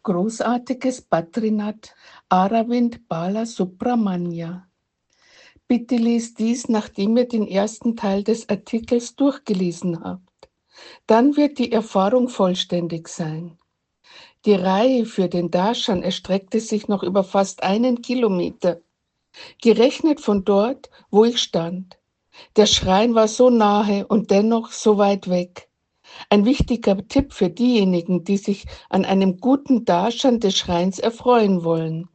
Großartiges Badrinath, Aravind Bala Subramanya. Bitte lest dies, nachdem ihr den ersten Teil des Artikels durchgelesen habt. Dann wird die Erfahrung vollständig sein. Die Reihe für den Darshan erstreckte sich noch über fast 1 Kilometer, gerechnet von dort, wo ich stand. Der Schrein war so nahe und dennoch so weit weg. Ein wichtiger Tipp für diejenigen, die sich an einem guten Darshan des Schreins erfreuen wollen.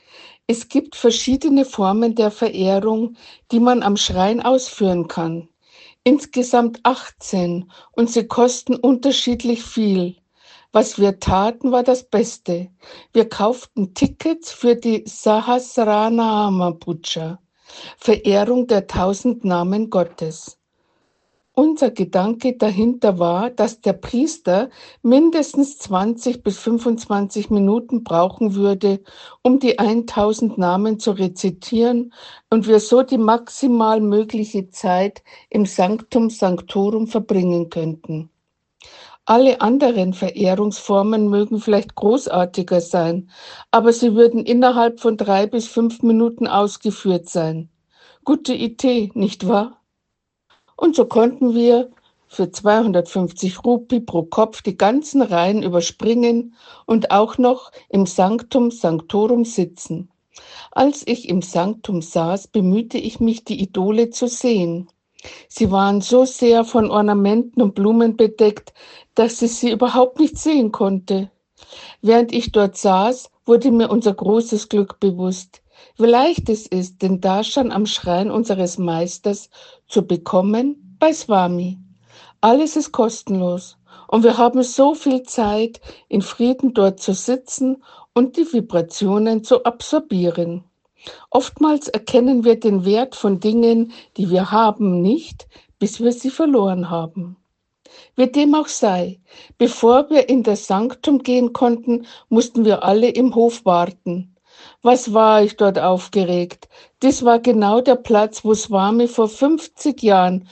Es gibt verschiedene Formen der Verehrung, die man am Schrein ausführen kann. Insgesamt 18 und sie kosten unterschiedlich viel. Was wir taten, war das Beste. Wir kauften Tickets für die Sahasranama Puja, Verehrung der 1000 Namen Gottes. Unser Gedanke dahinter war, dass der Priester mindestens 20 bis 25 Minuten brauchen würde, um die 1000 Namen zu rezitieren und wir so die maximal mögliche Zeit im Sanctum Sanctorum verbringen könnten. Alle anderen Verehrungsformen mögen vielleicht großartiger sein, aber sie würden innerhalb von 3 bis 5 Minuten ausgeführt sein. Gute Idee, nicht wahr? Und so konnten wir für 250 Rupie pro Kopf die ganzen Reihen überspringen und auch noch im Sanctum Sanctorum sitzen. Als ich im Sanctum saß, bemühte ich mich, die Idole zu sehen. Sie waren so sehr von Ornamenten und Blumen bedeckt, dass ich sie überhaupt nicht sehen konnte. Während ich dort saß, wurde mir unser großes Glück bewusst. Wie leicht es ist, den Darshan am Schrein unseres Meisters zu bekommen bei Swami. Alles ist kostenlos und wir haben so viel Zeit, in Frieden dort zu sitzen und die Vibrationen zu absorbieren. Oftmals erkennen wir den Wert von Dingen, die wir haben, nicht, bis wir sie verloren haben. Wie dem auch sei, bevor wir in das Sanktum gehen konnten, mussten wir alle im Hof warten. Was war ich dort aufgeregt? Dies war genau der Platz, wo Swami vor 50 Jahren,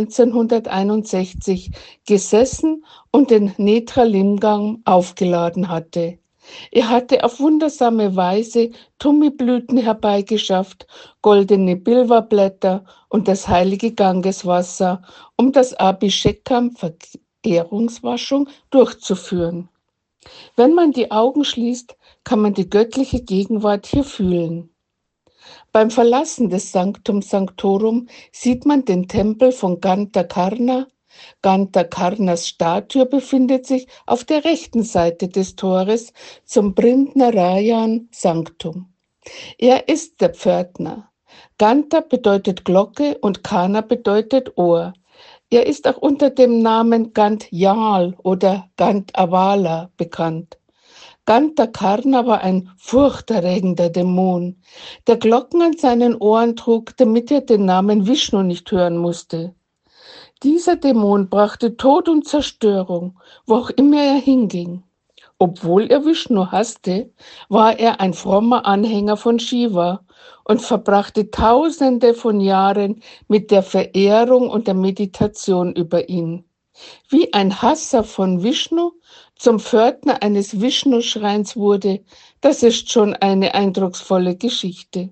1961, gesessen und den Netralingam aufgeladen hatte. Er hatte auf wundersame Weise Tummiblüten herbeigeschafft, goldene Bilwablätter und das heilige Gangeswasser, um das Abhishekam, Verehrungswaschung, durchzuführen. Wenn man die Augen schließt, kann man die göttliche Gegenwart hier fühlen. Beim Verlassen des Sanctum Sanctorum sieht man den Tempel von Ganthakarna. Ganthakarnas Statue befindet sich auf der rechten Seite des Tores zum Brindnarayan Sanctum. Er ist der Pförtner. Gantha bedeutet Glocke und Karna bedeutet Ohr. Er ist auch unter dem Namen Gantyal oder Gantavala bekannt. Ganthakarna war ein furchterregender Dämon, der Glocken an seinen Ohren trug, damit er den Namen Vishnu nicht hören musste. Dieser Dämon brachte Tod und Zerstörung, wo auch immer er hinging. Obwohl er Vishnu hasste, war er ein frommer Anhänger von Shiva und verbrachte Tausende von Jahren mit der Verehrung und der Meditation über ihn. Wie ein Hasser von Vishnu zum Pförtner eines Vishnu-Schreins wurde, das ist schon eine eindrucksvolle Geschichte.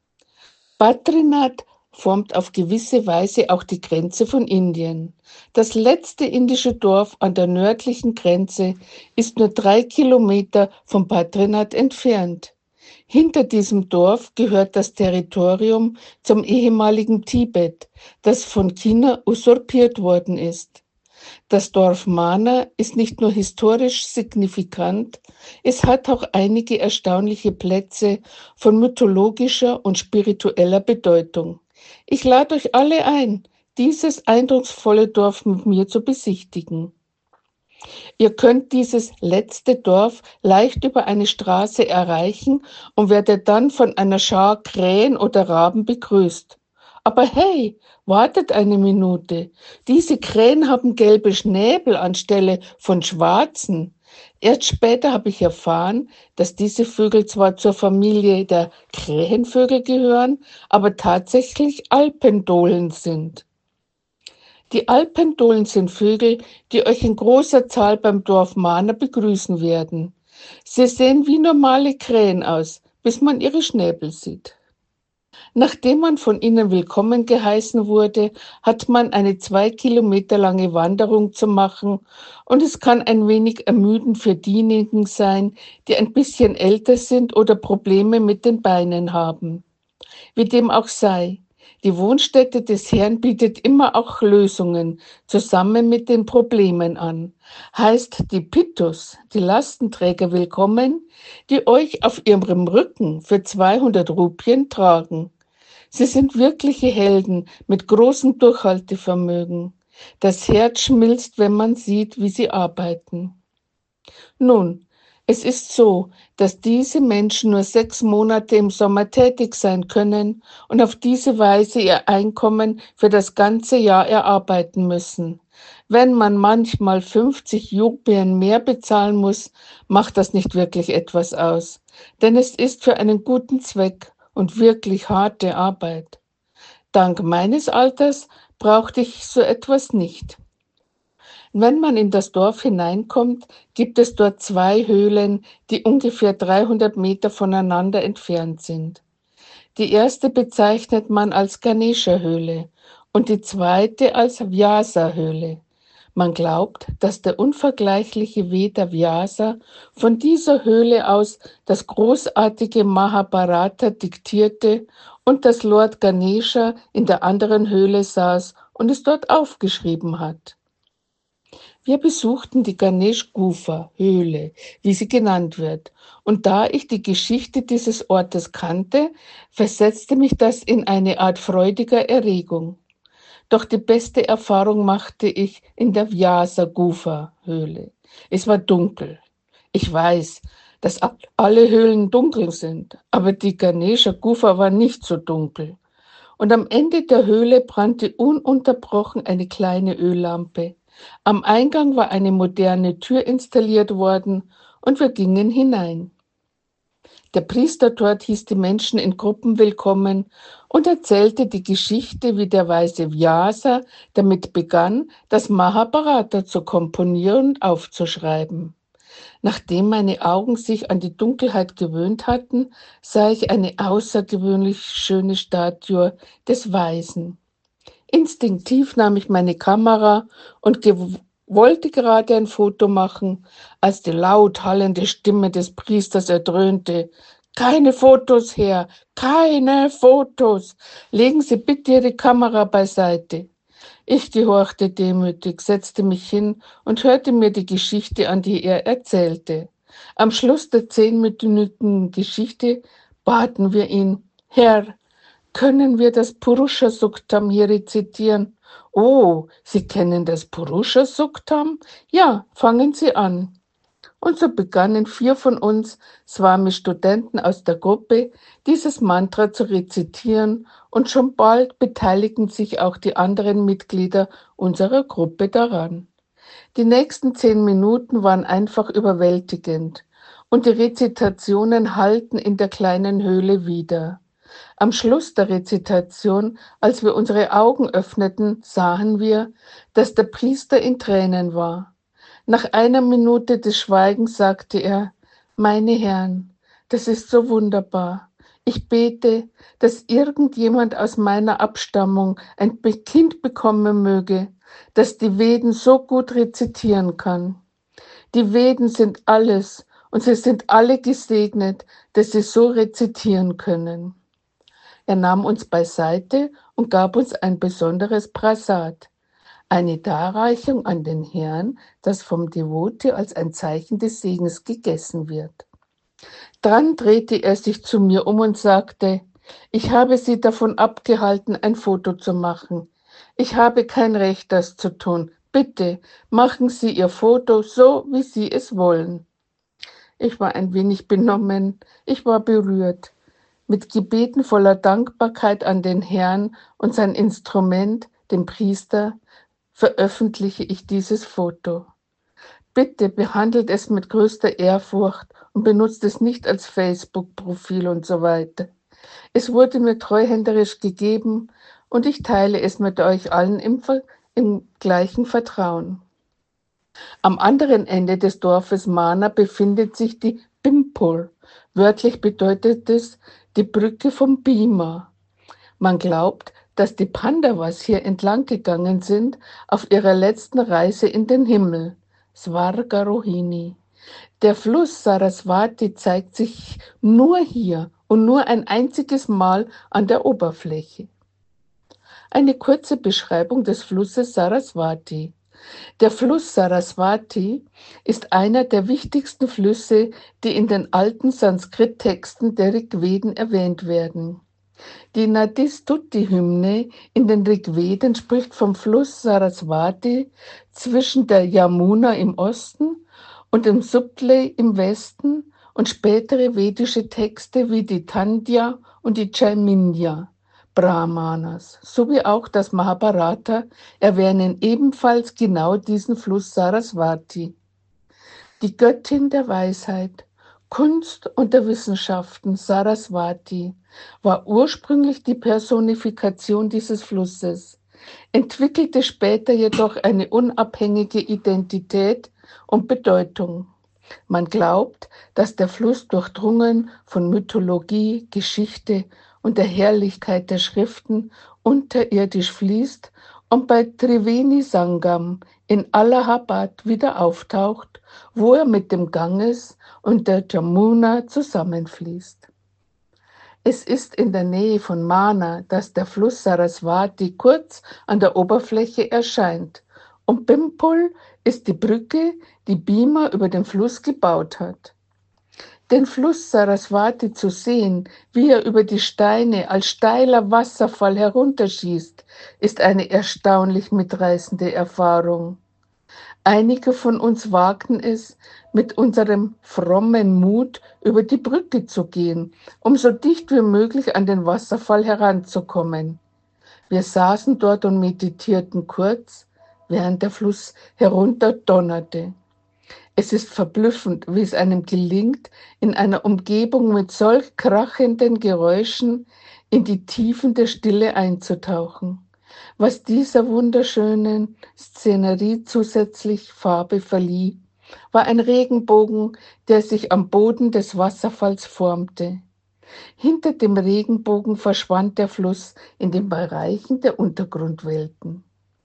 Badrinath formt auf gewisse Weise auch die Grenze von Indien. Das letzte indische Dorf an der nördlichen Grenze ist nur 3 Kilometer von Badrinath entfernt. Hinter diesem Dorf gehört das Territorium zum ehemaligen Tibet, das von China usurpiert worden ist. Das Dorf Mana ist nicht nur historisch signifikant, es hat auch einige erstaunliche Plätze von mythologischer und spiritueller Bedeutung. Ich lade euch alle ein, dieses eindrucksvolle Dorf mit mir zu besichtigen. Ihr könnt dieses letzte Dorf leicht über eine Straße erreichen und werdet dann von einer Schar Krähen oder Raben begrüßt. Aber hey, wartet eine Minute. Diese Krähen haben gelbe Schnäbel anstelle von schwarzen. Erst später habe ich erfahren, dass diese Vögel zwar zur Familie der Krähenvögel gehören, aber tatsächlich Alpendohlen sind. Die Alpendohlen sind Vögel, die euch in großer Zahl beim Dorf Mana begrüßen werden. Sie sehen wie normale Krähen aus, bis man ihre Schnäbel sieht. Nachdem man von ihnen willkommen geheißen wurde, hat man eine 2 Kilometer lange Wanderung zu machen und es kann ein wenig ermüdend für diejenigen sein, die ein bisschen älter sind oder Probleme mit den Beinen haben. Wie dem auch sei, die Wohnstätte des Herrn bietet immer auch Lösungen zusammen mit den Problemen an. Heißt die Pittus, die Lastenträger willkommen, die euch auf ihrem Rücken für 200 Rupien tragen. Sie sind wirkliche Helden mit großem Durchhaltevermögen. Das Herz schmilzt, wenn man sieht, wie sie arbeiten. Nun, es ist so, dass diese Menschen nur 6 Monate im Sommer tätig sein können und auf diese Weise ihr Einkommen für das ganze Jahr erarbeiten müssen. Wenn man manchmal 50 Rupien mehr bezahlen muss, macht das nicht wirklich etwas aus, denn es ist für einen guten Zweck und wirklich harte Arbeit. Dank meines Alters brauchte ich so etwas nicht. Wenn man in das Dorf hineinkommt, gibt es dort 2 Höhlen, die ungefähr 300 Meter voneinander entfernt sind. Die erste bezeichnet man als Ganesha-Höhle und die zweite als Vyasa-Höhle. Man glaubt, dass der unvergleichliche Veda Vyasa von dieser Höhle aus das großartige Mahabharata diktierte und dass Lord Ganesha in der anderen Höhle saß und es dort aufgeschrieben hat. Wir besuchten die Ganesh-Gufa-Höhle, wie sie genannt wird, und da ich die Geschichte dieses Ortes kannte, versetzte mich das in eine Art freudiger Erregung. Doch die beste Erfahrung machte ich in der Vyasa-Gufa-Höhle. Es war dunkel. Ich weiß, dass alle Höhlen dunkel sind, aber die Ganesha-Gufa war nicht so dunkel. Und am Ende der Höhle brannte ununterbrochen eine kleine Öllampe. Am Eingang war eine moderne Tür installiert worden und wir gingen hinein. Der Priester dort hieß die Menschen in Gruppen willkommen und erzählte die Geschichte, wie der weise Vyasa damit begann, das Mahabharata zu komponieren und aufzuschreiben. Nachdem meine Augen sich an die Dunkelheit gewöhnt hatten, sah ich eine außergewöhnlich schöne Statue des Weisen. Instinktiv nahm ich meine Kamera und wollte gerade ein Foto machen, als die laut hallende Stimme des Priesters erdröhnte: Keine Fotos, Herr, keine Fotos. Legen Sie bitte Ihre Kamera beiseite. Ich gehorchte demütig, setzte mich hin und hörte mir die Geschichte an, die er erzählte. Am Schluss der 10-minütigen Geschichte baten wir ihn: Herr, können wir das Purusha Suktam hier rezitieren? Oh, Sie kennen das Purusha Suktam? Ja, fangen Sie an. Und so begannen 4 von uns, Swami-Studenten aus der Gruppe, dieses Mantra zu rezitieren und schon bald beteiligten sich auch die anderen Mitglieder unserer Gruppe daran. Die nächsten 10 Minuten waren einfach überwältigend und die Rezitationen hallten in der kleinen Höhle wieder. Am Schluss der Rezitation, als wir unsere Augen öffneten, sahen wir, dass der Priester in Tränen war. Nach einer Minute des Schweigens sagte er: Meine Herren, das ist so wunderbar. Ich bete, dass irgendjemand aus meiner Abstammung ein Kind bekommen möge, das die Veden so gut rezitieren kann. Die Veden sind alles und sie sind alle gesegnet, dass sie so rezitieren können. Er nahm uns beiseite und gab uns ein besonderes Prasad, eine Darreichung an den Herrn, das vom Devoti als ein Zeichen des Segens gegessen wird. Dann drehte er sich zu mir um und sagte: Ich habe Sie davon abgehalten, ein Foto zu machen. Ich habe kein Recht, das zu tun. Bitte machen Sie Ihr Foto so, wie Sie es wollen. Ich war ein wenig benommen, ich war berührt. Mit Gebeten voller Dankbarkeit an den Herrn und sein Instrument, den Priester, veröffentliche ich dieses Foto. Bitte behandelt es mit größter Ehrfurcht und benutzt es nicht als Facebook-Profil und so weiter. Es wurde mir treuhänderisch gegeben und ich teile es mit euch allen im gleichen Vertrauen. Am anderen Ende des Dorfes Mana befindet sich die Bimpur. Wörtlich bedeutet es die Brücke vom Bhima. Man glaubt, dass die Pandavas hier entlang gegangen sind auf ihrer letzten Reise in den Himmel, Svargarohini. Der Fluss Saraswati zeigt sich nur hier und nur ein einziges Mal an der Oberfläche. Eine kurze Beschreibung des Flusses Saraswati. Der Fluss Saraswati ist einer der wichtigsten Flüsse, die in den alten Sanskrit-Texten der Rigveden erwähnt werden. Die Nadi-Stuti-Hymne in den Rigveden spricht vom Fluss Saraswati zwischen der Yamuna im Osten und dem Sutlej im Westen, und spätere vedische Texte wie die Tandya und die Jaiminiya Brahmanas sowie auch das Mahabharata erwähnen ebenfalls genau diesen Fluss Saraswati. Die Göttin der Weisheit, Kunst und der Wissenschaften Saraswati war ursprünglich die Personifikation dieses Flusses, entwickelte später jedoch eine unabhängige Identität und Bedeutung. Man glaubt, dass der Fluss durchdrungen von Mythologie, Geschichte und der Herrlichkeit der Schriften unterirdisch fließt und bei Triveni Sangam in Allahabad wieder auftaucht, wo er mit dem Ganges und der Jamuna zusammenfließt. Es ist in der Nähe von Mana, dass der Fluss Saraswati kurz an der Oberfläche erscheint, und Bimpul ist die Brücke, die Bhima über den Fluss gebaut hat. Den Fluss Saraswati zu sehen, wie er über die Steine als steiler Wasserfall herunterschießt, ist eine erstaunlich mitreißende Erfahrung. Einige von uns wagten es, mit unserem frommen Mut über die Brücke zu gehen, um so dicht wie möglich an den Wasserfall heranzukommen. Wir saßen dort und meditierten kurz, während der Fluss herunterdonnerte. Es ist verblüffend, wie es einem gelingt, in einer Umgebung mit solch krachenden Geräuschen in die Tiefen der Stille einzutauchen. Was dieser wunderschönen Szenerie zusätzlich Farbe verlieh, war ein Regenbogen, der sich am Boden des Wasserfalls formte. Hinter dem Regenbogen verschwand der Fluss in den Bereichen der Untergrundwelten.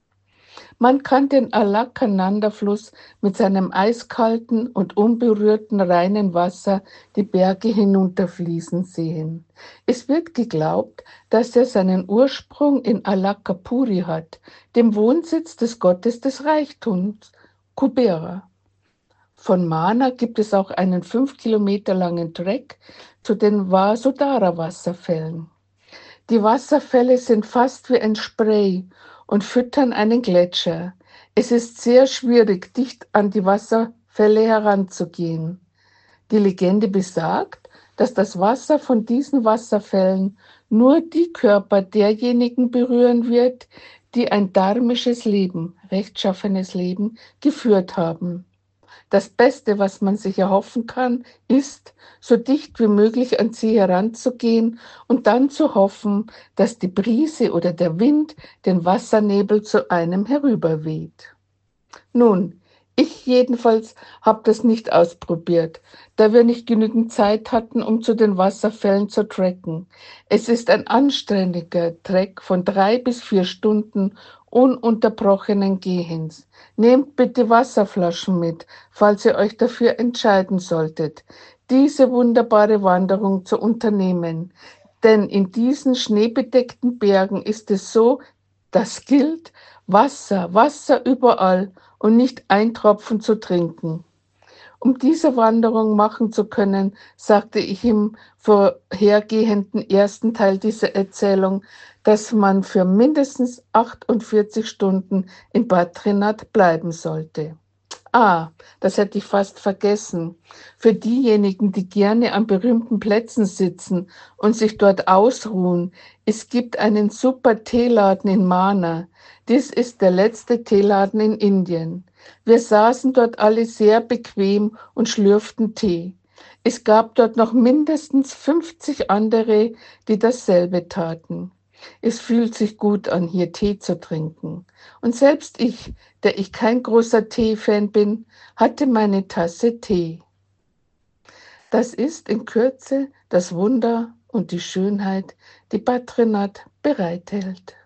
Man kann den Alakananda-Fluss mit seinem eiskalten und unberührten reinen Wasser die Berge hinunterfließen sehen. Es wird geglaubt, dass er seinen Ursprung in Alakapuri hat, dem Wohnsitz des Gottes des Reichtums, Kubera. Von Mana gibt es auch einen 5 Kilometer langen Trek zu den Vasudhara-Wasserfällen. Die Wasserfälle sind fast wie ein Spray und füttern einen Gletscher. Es ist sehr schwierig, dicht an die Wasserfälle heranzugehen. Die Legende besagt, dass das Wasser von diesen Wasserfällen nur die Körper derjenigen berühren wird, die ein dharmisches Leben, rechtschaffenes Leben, geführt haben. Das Beste, was man sich erhoffen kann, ist, so dicht wie möglich an sie heranzugehen und dann zu hoffen, dass die Brise oder der Wind den Wassernebel zu einem herüberweht. Nun, ich jedenfalls habe das nicht ausprobiert, da wir nicht genügend Zeit hatten, um zu den Wasserfällen zu trekken. Es ist ein anständiger Trek von 3 bis 4 Stunden ununterbrochenen Gehens. Nehmt bitte Wasserflaschen mit, falls ihr euch dafür entscheiden solltet, diese wunderbare Wanderung zu unternehmen. Denn in diesen schneebedeckten Bergen ist es so, das gilt, Wasser, Wasser überall und nicht ein Tropfen zu trinken. Um diese Wanderung machen zu können, sagte ich im vorhergehenden ersten Teil dieser Erzählung, dass man für mindestens 48 Stunden in Badrinath bleiben sollte. Das hätte ich fast vergessen. Für diejenigen, die gerne an berühmten Plätzen sitzen und sich dort ausruhen, es gibt einen super Teeladen in Mana. Dies ist der letzte Teeladen in Indien. Wir saßen dort alle sehr bequem und schlürften Tee. Es gab dort noch mindestens 50 andere, die dasselbe taten. Es fühlt sich gut an, hier Tee zu trinken. Und selbst ich, der ich kein großer Tee-Fan bin, hatte meine Tasse Tee. Das ist in Kürze das Wunder und die Schönheit, die Bad Renat bereithält.